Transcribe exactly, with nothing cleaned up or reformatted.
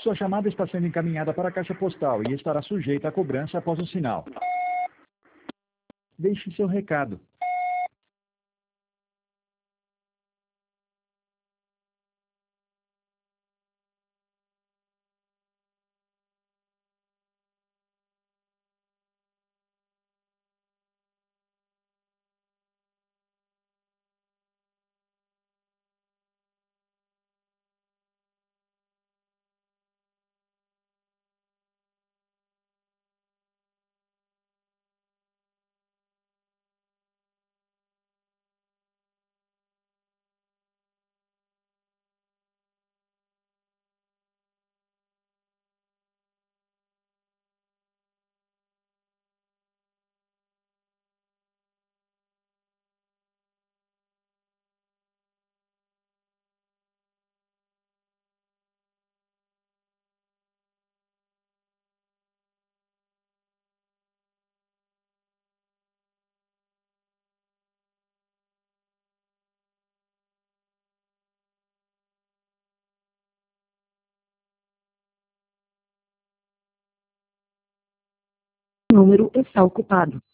Sua chamada está sendo encaminhada para a caixa postal e estará sujeita a cobrança após o sinal. Deixe seu recado. O número está ocupado.